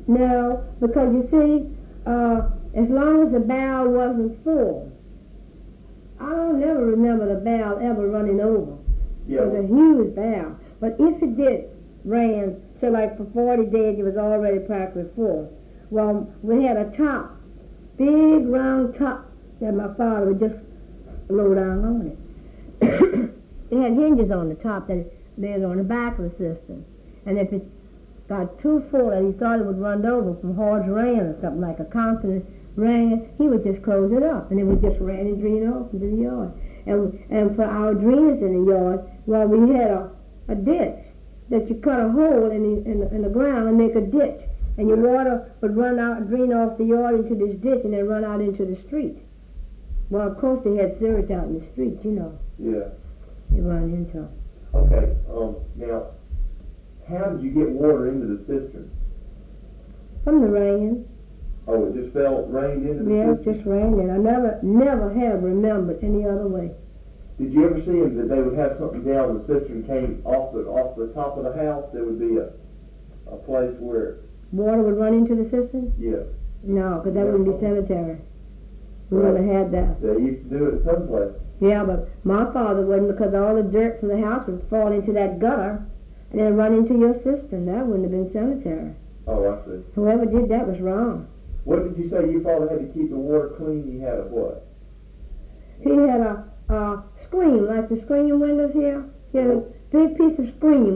No, because you see, as long as the barrel wasn't full, I don't never remember the barrel ever running over. Yeah. It was a huge barrel. But if it did rain, so like for 40 days it was already practically full. Well, we had a top, big round top that my father would just load down on it. It had hinges on the top that laid on the back of the cistern. And if it got too full and he thought it would run over from hard rain or something like a constant rain, he would just close it up and it would just ran and drain off into the yard. And for our drainage in the yard, well, we had a ditch that you cut a hole in the ground and make a ditch. And your water would run out, drain off the yard into this ditch and then run out into the street. Well, of course they had sewage out in the street, you know. Yeah. You run into. Okay, now, how did you get water into the cistern? From the rain. Oh, it just rained into the Yeah, it cistern? just rained in. I never have remembered any other way. Did you ever see them that they would have something down the cistern came off the top of the house? There would be a place where... Water would run into the cistern? Yeah. No, because that wouldn't be sanitary. We Right. never had that. They used to do it someplace. Yeah, but my father wouldn't, because all the dirt from the house would fall into that gutter and then run into your cistern. That wouldn't have been sanitary. Oh, I see. Whoever did that was wrong. What did you say your father had to keep the water clean? He had a what? He had a screen, like the screen windows here. He had a big piece of screen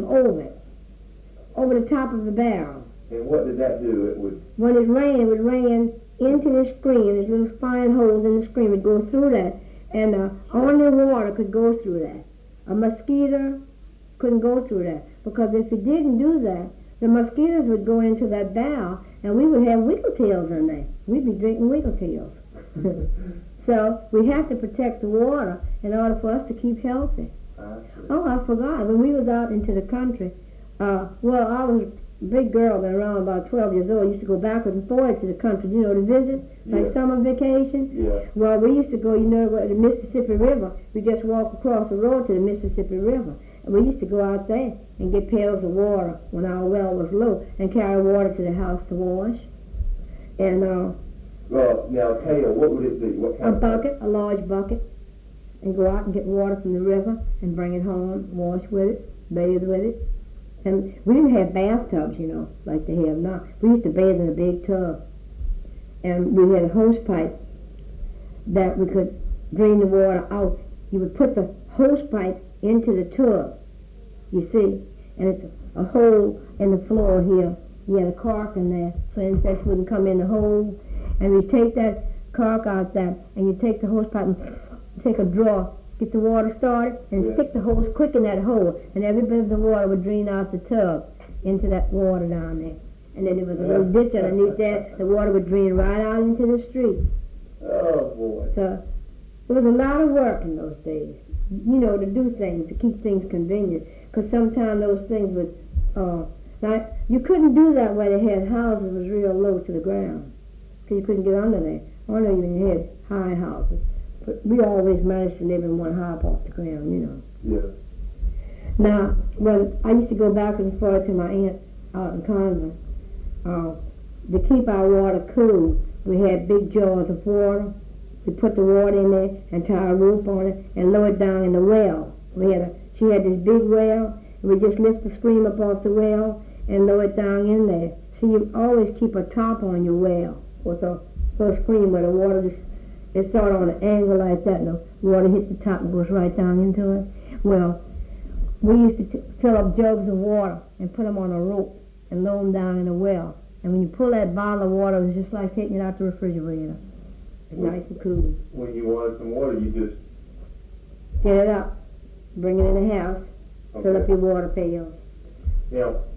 over the top of the barrel. And what did that do? It would... When it would rain into the screen. There's little fine holes in the screen. It would go through that. And only water could go through that. A mosquito couldn't go through that. Because if it didn't do that, the mosquitoes would go into that barrel and we would have wiggle tails in there. We'd be drinking wiggle tails. So we have to protect the water in order for us to keep healthy. Oh, I forgot. When we was out into the country, I was a big girl, been around about 12 years old. I used to go backwards and forwards to the country, to visit, like summer vacation. Yeah. Well, we used to go, to the Mississippi River. We just walk across the road to the Mississippi River. And we used to go out there and get pails of water when our well was low and carry water to the house to wash. And well, now, pail, what would it be? What kind a bucket, a large bucket, and go out and get water from the river and bring it home, wash with it, bathe with it. And we didn't have bathtubs, like they have now. We used to bathe in a big tub. And we had a hose pipe that we could drain the water out. You would put the hose pipe into the tub, you see, and it's a hole in the floor here. You had a cork in there so insects wouldn't come in the hole. And you take that cork out there, and you take the hose pipe and take a draw, get the water started, and stick the hose quick in that hole, and every bit of the water would drain out the tub into that water down there. And then there was a little ditch underneath there. The water would drain right out into the street. Oh, boy. So it was a lot of work in those days, to do things, to keep things convenient, because sometimes those things would, now, you couldn't do that where they had houses was real low to the ground, because you couldn't get under there. Only when you had high houses. But we always managed to live in one hop off the ground, Yeah. Now, when I used to go back and forth to my aunt out in Convent, to keep our water cool, we had big jars of water. We put the water in there and tie a rope on it and lower it down in the well. She had this big well, and we just lift the screen up off the well and lower it down in there. So you always keep a top on your well with a screen where the water just, it's sort of on an angle like that, and the water hits the top and goes right down into it. Well, we used to fill up jugs of water and put them on a rope and lower them down in a well. And when you pull that bottle of water, it was just like taking it out the refrigerator. It's nice and cool. When you wanted some water, you just... Get it up, bring it in the house, fill up your water pails. Now,